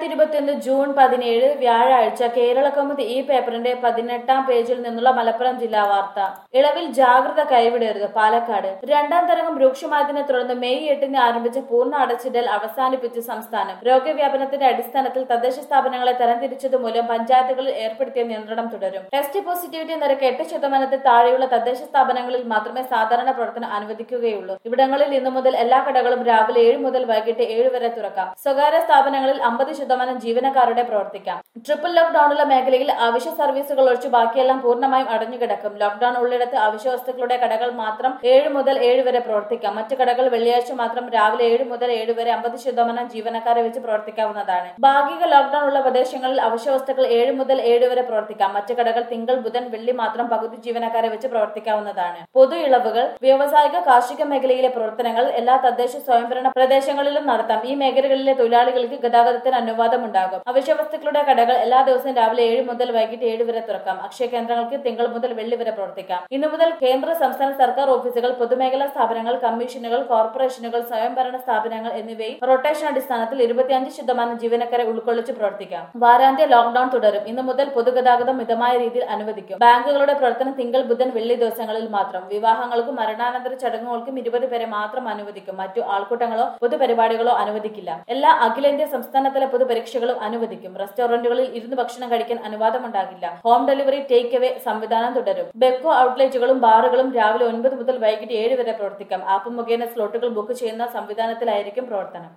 2021 June 17 വ്യാഴാഴ്ച കേരളകൗമുദി ഈ പേപ്പറിന്റെ 18-ാം പേജിൽ നിന്നുള്ള മലപ്പുറം ജില്ലാ വാർത്ത. ഇളവിൽ ജാഗ്രത കൈവിടരുത്. പാലക്കാട് രണ്ടാം തരംഗം രൂക്ഷമായതിനെ തുടർന്ന് മെയ് 8-ന് ആരംഭിച്ച പൂർണ്ണ അടച്ചിടൽ അവസാനിപ്പിച്ച് സംസ്ഥാനം. രോഗവ്യാപനത്തിന്റെ അടിസ്ഥാനത്തിൽ തദ്ദേശ സ്ഥാപനങ്ങളെ തരംതിരിച്ചതുമൂലം പഞ്ചായത്തുകളിൽ ഏർപ്പെടുത്തിയ നിയന്ത്രണം തുടരും. ടെസ്റ്റ് പോസിറ്റിവിറ്റി നിരക്ക് 8% താഴെയുള്ള തദ്ദേശ സ്ഥാപനങ്ങളിൽ മാത്രമേ സാധാരണ പ്രവർത്തനം അനുവദിക്കുകയുള്ളൂ. ഇവിടങ്ങളിൽ ഇന്നു മുതൽ എല്ലാ കടകളും രാവിലെ 7 മുതൽ വൈകിട്ട് 7 വരെ തുറക്കാം. സ്വകാര്യ സ്ഥാപനങ്ങളിൽ 50% ജീവനക്കാരുടെ പ്രവർത്തിക്കാം. ട്രിപ്പിൾ ലോക്ഡൌണുള്ള മേഖലയിൽ അവശ്യ സർവീസുകൾ ഒഴിച്ച് ബാക്കിയെല്ലാം പൂർണ്ണമായും അടഞ്ഞുകിടക്കും. ലോക്ഡൌൺ ഉള്ളിടത്ത് അവശ്യ വസ്തുക്കളുടെ കടകൾ മാത്രം 7 മുതൽ 7 വരെ പ്രവർത്തിക്കാം. മറ്റു കടകൾ വെള്ളിയാഴ്ച മാത്രം രാവിലെ 7 മുതൽ 7 വരെ 50% ജീവനക്കാരെ വെച്ച് പ്രവർത്തിക്കാവുന്നതാണ്. ഭാഗിക ലോക്ഡൌൺ ഉള്ള പ്രദേശങ്ങളിൽ അവശ്യ വസ്തുക്കൾ 7 മുതൽ 7 വരെ പ്രവർത്തിക്കാം. മറ്റു കടകൾ തിങ്കൾ, ബുധൻ, വെള്ളി മാത്രം പകുതി ജീവനക്കാരെ വെച്ച് പ്രവർത്തിക്കാവുന്നതാണ്. പൊതു ഇളവുകൾ വ്യാവസായിക കാർഷിക മേഖലയിലെ പ്രവർത്തനങ്ങൾ എല്ലാ തദ്ദേശ സ്വയംഭരണ പ്രദേശങ്ങളിലും നടത്താം. ഈ മേഖലകളിലെ തൊഴിലാളികൾക്ക് ഗതാഗതത്തിന് അനുവാദമുണ്ടാകും. അവശ്യ വസ്തുക്കളുടെ കടകൾ എല്ലാ ദിവസവും രാവിലെ 7 മുതൽ വൈകിട്ട് 7 വരെ തുറക്കാം. അക്ഷയ കേന്ദ്രങ്ങൾക്ക് തിങ്കൾ മുതൽ വെള്ളി വരെ പ്രവർത്തിക്കാം. ഇന്നു മുതൽ കേന്ദ്ര സംസ്ഥാന സർക്കാർ ഓഫീസുകൾ, പൊതുമേഖലാ സ്ഥാപനങ്ങൾ, കമ്മീഷനുകൾ, കോർപ്പറേഷനുകൾ, സ്വയംഭരണ സ്ഥാപനങ്ങൾ എന്നിവയിൽ റൊട്ടേഷൻ അടിസ്ഥാനത്തിൽ 25% ജീവനക്കാരെ ഉൾക്കൊള്ളിച്ച് പ്രവർത്തിക്കാം. വാരാന്ത്യ ലോക്ഡൌൺ തുടരും. ഇന്നു മുതൽ പൊതുഗതാഗതം മിതമായ രീതിയിൽ അനുവദിക്കും. ബാങ്കുകളുടെ പ്രവർത്തനം തിങ്കൾ, ബുധൻ, വെള്ളി ദിവസങ്ങളിൽ മാത്രം. വിവാഹങ്ങൾക്കും മരണാനന്തര ചടങ്ങുകൾക്കും 20 പേരെ മാത്രം അനുവദിക്കും. മറ്റു ആൾക്കൂട്ടങ്ങളോ പൊതുപരിപാടികളോ അനുവദിക്കില്ല. എല്ലാ അഖിലേന്ത്യാ സംസ്ഥാനതല പൊതുപരീക്ഷകളും അനുവദിക്കും. റെസ്റ്റോറന്റുകളിൽ ഇരുന്ന് ഭക്ഷണം കഴിക്കാൻ അനുവാദമുണ്ടാകില്ല. ഹോം ഡെലിവറി, ടേക്ക് അവേ സംവിധാനം തുടരും. ബെക്കോ ഔട്ട്ലെറ്റുകളും ബാറുകളും രാവിലെ 9 മുതൽ വൈകിട്ട് 7 വരെ പ്രവർത്തിക്കാം. ആപ്പ് മുഖേന സ്ലോട്ടുകൾ ബുക്ക് ചെയ്യുന്ന സംവിധാനത്തിലായിരിക്കും പ്രവർത്തനം.